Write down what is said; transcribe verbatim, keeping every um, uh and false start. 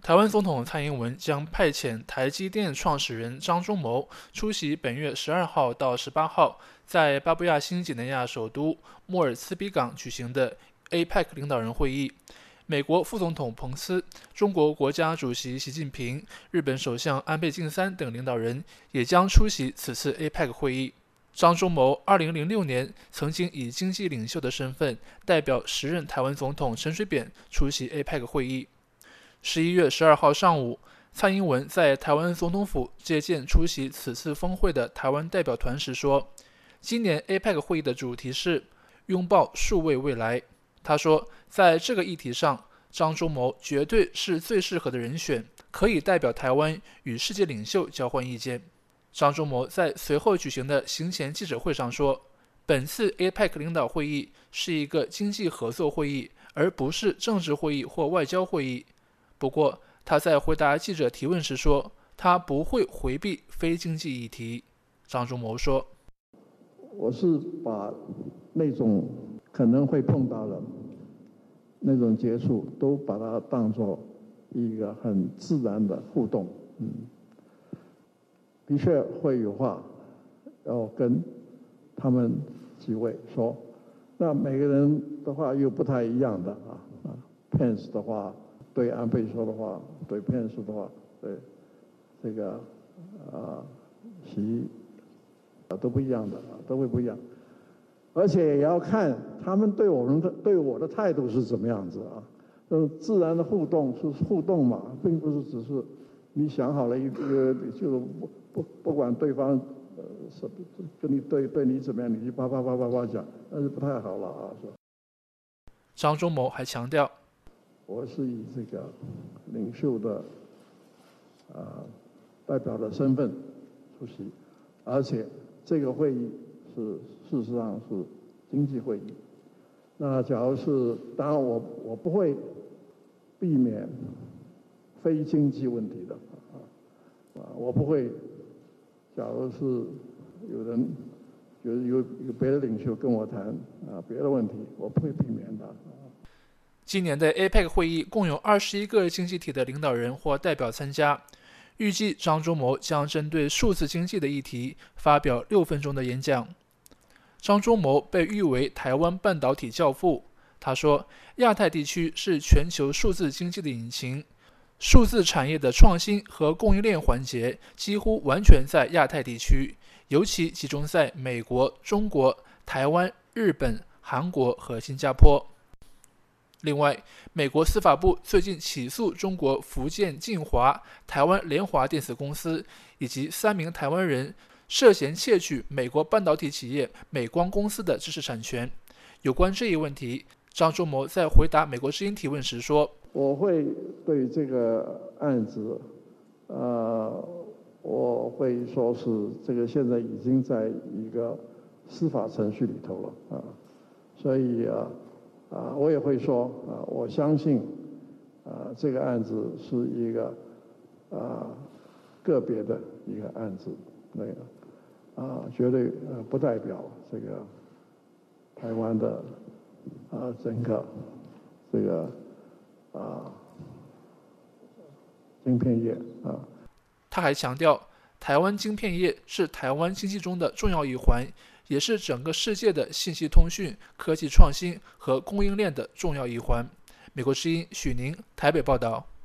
台湾总统蔡英文将派遣台积电创始人张忠谋出席本月十二号到十八号在巴布亚新几内亚首都莫尔茨比港举行的 A P E C 领导人会议。美国副总统彭斯、中国国家主席习近平、日本首相安倍晋三等领导人也将出席此次 A P E C 会议。张忠谋二零零六年曾经以经济领袖的身份代表时任台湾总统陈水扁出席 A P E C 会议。十一月十二号上午，蔡英文在台湾总统府接见出席此次峰会的台湾代表团时说，今年 A P E C 会议的主题是拥抱数位未来。他说，在这个议题上，张忠谋绝对是最适合的人选，可以代表台湾与世界领袖交换意见。张忠谋在随后举行的行前记者会上说，本次 A P E C 领导会议是一个经济合作会议，而不是政治会议或外交会议。不过，他在回答记者提问时说，他不会回避非经济议题。张忠谋说， 我是把那种可能会碰到的那种接触都把它当作一个很自然的互动。嗯，的确会有话要跟他们几位说，那每个人的话又不太一样的啊啊 Pence 的话对安倍说的话，对 Pence 的话，对这个啊习啊都不一样的啊，都会不一样。而且也要看他们对我们的对我的态度是怎么样子啊。这种自然的互动是互动嘛，并不是只是你想好了一个，就是不不不管对方呃是跟你对对你怎么样，你就叭叭叭叭叭讲，那是不太好了啊。是吧？ 张忠谋还强调， 我是以这个领袖的啊、呃、代表的身份出席，而且这个会议是事实上是经济会议。那假如是，当然我我不会避免非经济问题的啊啊，我不会。假如是有人有有有别的领袖跟我谈啊别的问题，我不会避免的。 今年的 A P E C 会议共有二十一个经济体的领导人或代表参加，预计张忠谋将针对数字经济的议题发表六分钟的演讲。张忠谋被誉为台湾半导体教父，他说，亚太地区是全球数字经济的引擎，数字产业的创新和供应链环节几乎完全在亚太地区，尤其集中在美国、中国、台湾、日本、韩国和新加坡。另外，美国司法部最近起诉中国福建晋华、台湾联华电子公司以及三名台湾人涉嫌窃取美国半导体企业美光公司的知识产权。有关这一问题，张忠谋在回答美国之音提问时说， 我会对这个案子呃我会说是这个现在已经在一个司法程序里头了啊，所以啊啊，我也会说啊，我相信啊，这个案子是一个啊个别的一个案子，那个啊，绝对呃不代表这个台湾的啊整个这个啊晶片业啊。 他还强调，台湾晶片业是台湾经济中的重要一环，也是整个世界的信息通讯、科技创新和供应链的重要一环。美国之音许宁台北报道。